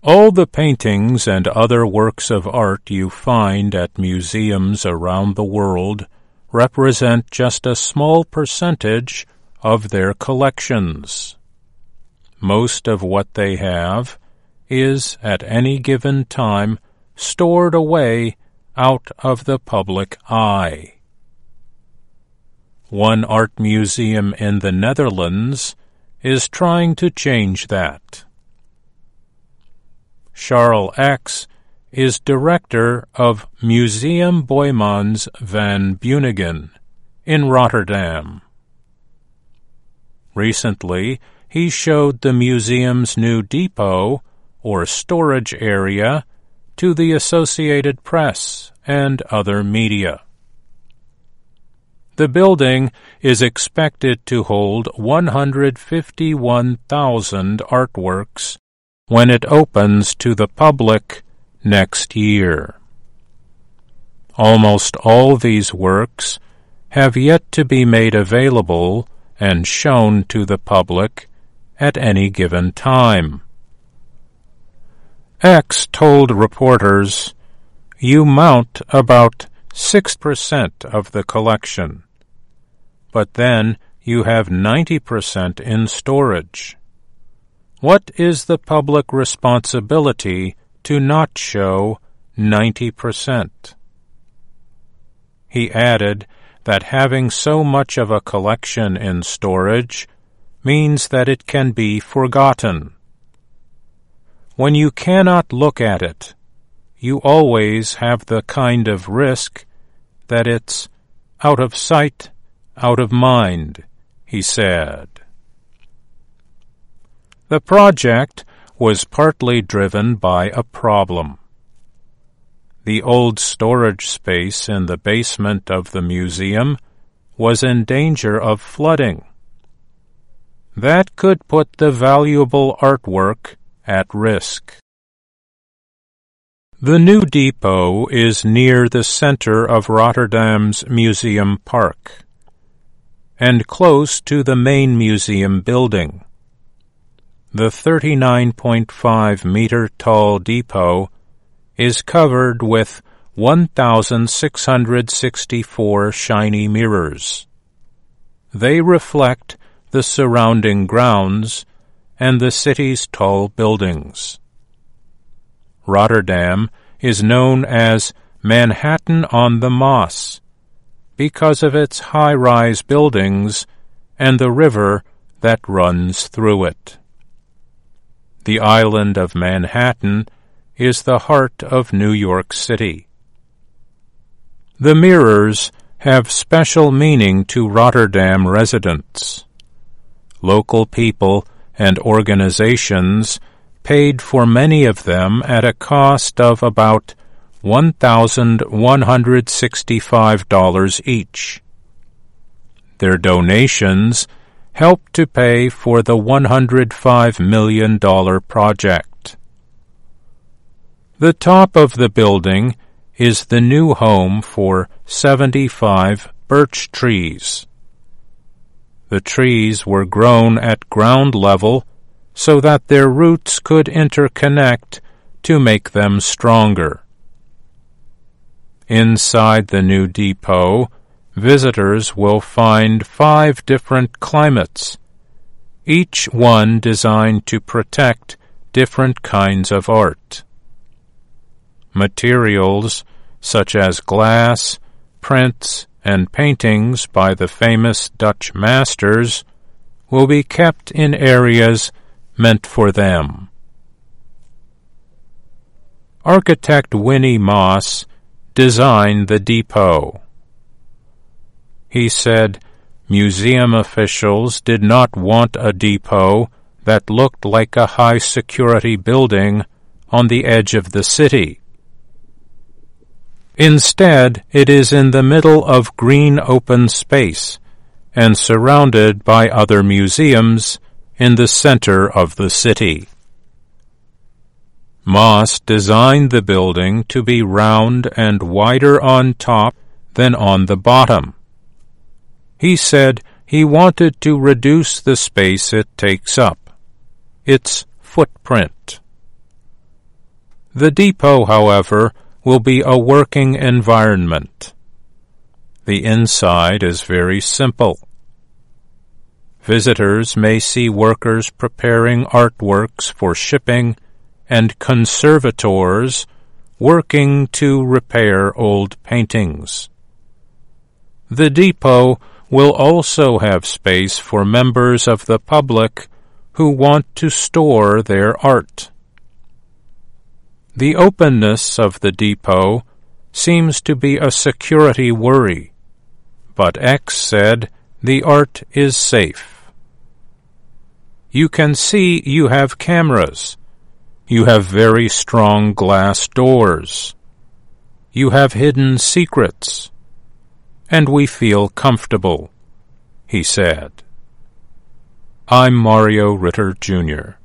All the paintings and other works of art you find at museums around the world represent just a small percentage of their collections. Most of what they have is, at any given time, stored away out of the public eye. One art museum in the Netherlands is trying to change that. Charles X is director of Museum Boijmans van Beuningen in Rotterdam. Recently, he showed the museum's new depot, or storage area, to the Associated Press and other media. The building is expected to hold 151,000 artworks when it opens to the public next year. Almost all these works have yet to be made available and shown to the public at any given time. X told reporters, "You mount about 6% of the collection, but then you have 90% in storage. What is the public responsibility to not show 90%? He added that having so much of a collection in storage means that it can be forgotten. When you cannot look at it, you always have the kind of risk that it's out of sight, out of mind," he said. The project was partly driven by a problem. The old storage space in the basement of the museum was in danger of flooding. That could put the valuable artwork at risk. The new depot is near the center of Rotterdam's Museum Park and close to the main museum building. The 39.5-meter-tall depot is covered with 1,664 shiny mirrors. They reflect the surrounding grounds and the city's tall buildings. Rotterdam is known as Manhattan on the Maas because of its high-rise buildings and the river that runs through it. The island of Manhattan is the heart of New York City. The mirrors have special meaning to Rotterdam residents. Local people and organizations paid for many of them at a cost of about $1,165 each. Their donations helped to pay for the $105 million project. The top of the building is the new home for 75 birch trees. The trees were grown at ground level so that their roots could interconnect to make them stronger. Inside the new depot, visitors will find 5 different climates, each one designed to protect different kinds of art. Materials such as glass, prints, and paintings by the famous Dutch masters will be kept in areas meant for them. Architect Winnie Moss designed the depot. He said museum officials did not want a depot that looked like a high-security building on the edge of the city. Instead, it is in the middle of green open space and surrounded by other museums in the center of the city. Moss designed the building to be round and wider on top than on the bottom. He said he wanted to reduce the space it takes up, its footprint. The depot, however, will be a working environment. The inside is very simple. Visitors may see workers preparing artworks for shipping and conservators working to repair old paintings. The depot will also have space for members of the public who want to store their art. The openness of the depot seems to be a security worry, but X said the art is safe. You can see you have cameras. You have very strong glass doors. You have hidden secrets. And we feel comfortable, he said. I'm Mario Ritter, Jr.